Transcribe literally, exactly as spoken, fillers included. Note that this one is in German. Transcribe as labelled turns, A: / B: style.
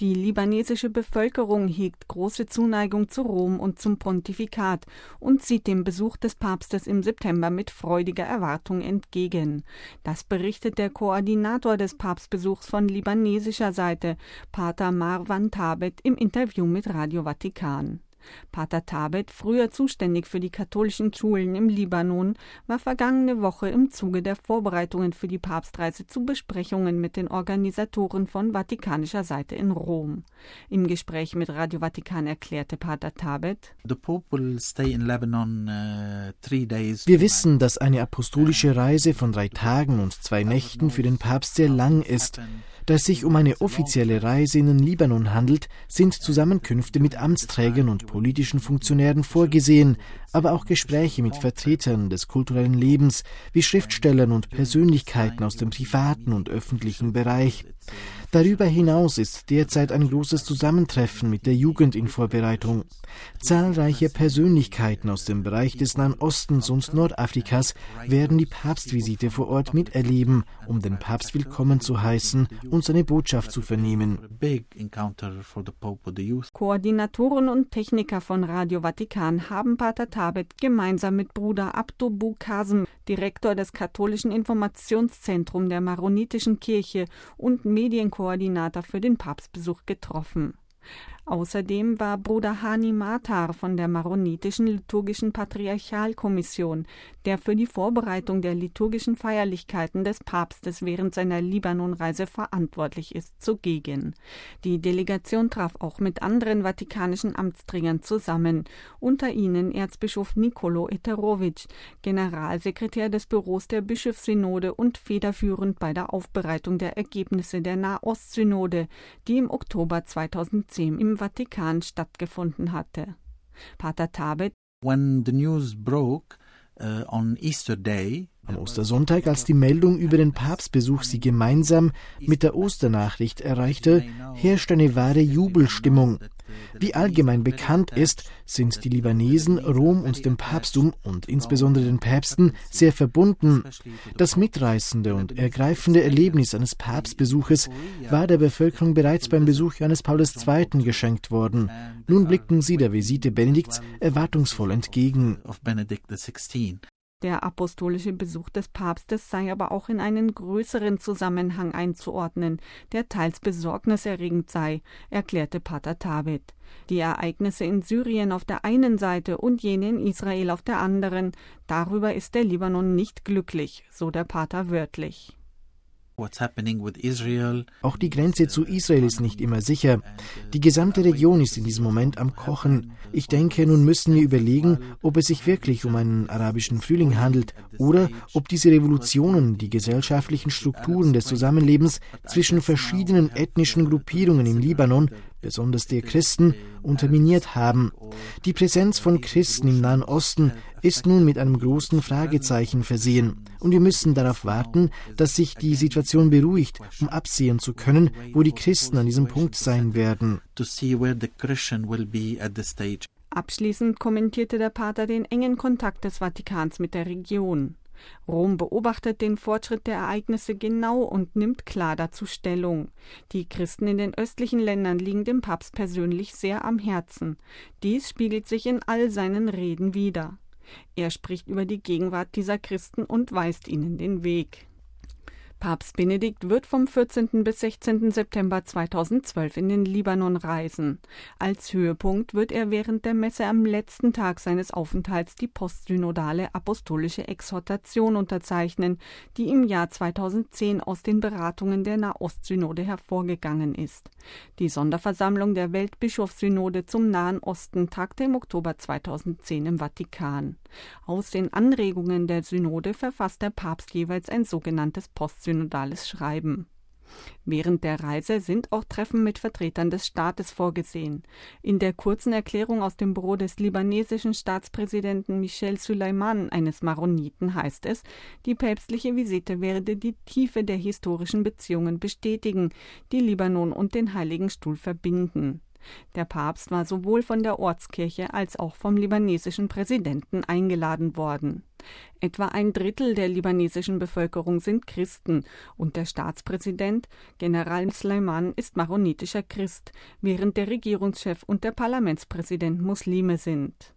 A: Die libanesische Bevölkerung hegt große Zuneigung zu Rom und zum Pontifikat und sieht dem Besuch des Papstes im September mit freudiger Erwartung entgegen. Das berichtet der Koordinator des Papstbesuchs von libanesischer Seite, Pater Marwan Thabet, im Interview mit Radio Vatikan. Pater Thabet, früher zuständig für die katholischen Schulen im Libanon, war vergangene Woche im Zuge der Vorbereitungen für die Papstreise zu Besprechungen mit den Organisatoren von vatikanischer Seite in Rom. Im Gespräch mit Radio Vatikan erklärte Pater Thabet:
B: Wir wissen, dass eine apostolische Reise von drei Tagen und zwei Nächten für den Papst sehr lang ist. Da es sich um eine offizielle Reise in den Libanon handelt, sind Zusammenkünfte mit Amtsträgern und politischen Funktionären vorgesehen, aber auch Gespräche mit Vertretern des kulturellen Lebens, wie Schriftstellern und Persönlichkeiten aus dem privaten und öffentlichen Bereich. Darüber hinaus ist derzeit ein großes Zusammentreffen mit der Jugend in Vorbereitung. Zahlreiche Persönlichkeiten aus dem Bereich des Nahen Ostens und Nordafrikas werden die Papstvisite vor Ort miterleben, um den Papst willkommen zu heißen und seine Botschaft zu vernehmen.
A: Koordinatoren und Techniker von Radio Vatikan haben Pater Thabet gemeinsam mit Bruder Abdo Bou Kasem, Direktor des katholischen Informationszentrums der Maronitischen Kirche und Medienkoordinator für den Papstbesuch, getroffen. Außerdem war Bruder Hani Matar von der Maronitischen Liturgischen Patriarchalkommission, der für die Vorbereitung der liturgischen Feierlichkeiten des Papstes während seiner Libanonreise verantwortlich ist, zugegen. Die Delegation traf auch mit anderen vatikanischen Amtsträgern zusammen, unter ihnen Erzbischof Nicolo Eterovic, Generalsekretär des Büros der Bischofssynode und federführend bei der Aufbereitung der Ergebnisse der Nahostsynode, die im Oktober zweitausendzehn im Vatikan stattgefunden hatte. Pater Thabet:
B: When the news broke uh, on Easter Day,
C: am Ostersonntag, als die Meldung über den Papstbesuch sie gemeinsam mit der Osternachricht erreichte, herrscht eine wahre Jubelstimmung. Wie allgemein bekannt ist, sind die Libanesen Rom und dem Papsttum und insbesondere den Päpsten sehr verbunden. Das mitreißende und ergreifende Erlebnis eines Papstbesuches war der Bevölkerung bereits beim Besuch Johannes Pauls der Zweite geschenkt worden. Nun blicken sie der Visite Benedikts erwartungsvoll entgegen.
A: Der apostolische Besuch des Papstes sei aber auch in einen größeren Zusammenhang einzuordnen, der teils besorgniserregend sei, erklärte Pater Thabet. Die Ereignisse in Syrien auf der einen Seite und jene in Israel auf der anderen, darüber ist der Libanon nicht glücklich, so der Pater wörtlich.
C: Auch die Grenze zu Israel ist nicht immer sicher. Die gesamte Region ist in diesem Moment am Kochen. Ich denke, nun müssen wir überlegen, ob es sich wirklich um einen arabischen Frühling handelt oder ob diese Revolutionen die gesellschaftlichen Strukturen des Zusammenlebens zwischen verschiedenen ethnischen Gruppierungen im Libanon, besonders der Christen, unterminiert haben. Die Präsenz von Christen im Nahen Osten ist nun mit einem großen Fragezeichen versehen. Und wir müssen darauf warten, dass sich die Situation beruhigt, um absehen zu können, wo die Christen an diesem Punkt sein werden.
A: Abschließend kommentierte der Pater den engen Kontakt des Vatikans mit der Region. Rom beobachtet den Fortschritt der Ereignisse genau und nimmt klar dazu Stellung. Die Christen in den östlichen Ländern liegen dem Papst persönlich sehr am Herzen. Dies spiegelt sich in all seinen Reden wider. Er spricht über die Gegenwart dieser Christen und weist ihnen den Weg. Papst Benedikt wird vom vierzehnten bis sechzehnten September zweitausendzwölf in den Libanon reisen. Als Höhepunkt wird er während der Messe am letzten Tag seines Aufenthalts die postsynodale apostolische Exhortation unterzeichnen, die im Jahr zweitausendzehn aus den Beratungen der Nahostsynode hervorgegangen ist. Die Sonderversammlung der Weltbischofssynode zum Nahen Osten tagte im Oktober zweitausendzehn im Vatikan. Aus den Anregungen der Synode verfasst der Papst jeweils ein sogenanntes postsynodales Schreiben. Während der Reise sind auch Treffen mit Vertretern des Staates vorgesehen. In der kurzen Erklärung aus dem Büro des libanesischen Staatspräsidenten Michel Suleiman, eines Maroniten, heißt es, die päpstliche Visite werde die Tiefe der historischen Beziehungen bestätigen, die Libanon und den Heiligen Stuhl verbinden. Der Papst war sowohl von der Ortskirche als auch vom libanesischen Präsidenten eingeladen worden. Etwa ein Drittel der libanesischen Bevölkerung sind Christen und der Staatspräsident, General Sleiman, ist maronitischer Christ, während der Regierungschef und der Parlamentspräsident Muslime sind.